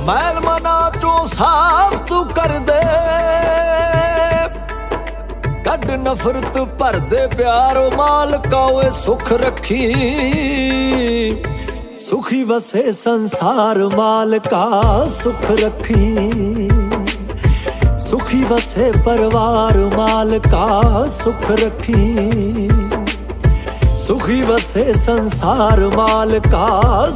मैल मना चो साफ तू कर दे, कड नफरत भर दे प्यार मालका ओए सुख रखी। सुखी वसे संसार मालका सुख रखी, सुखी वसे परिवार मालका सुख रखी। सुखी वसे संसार मालका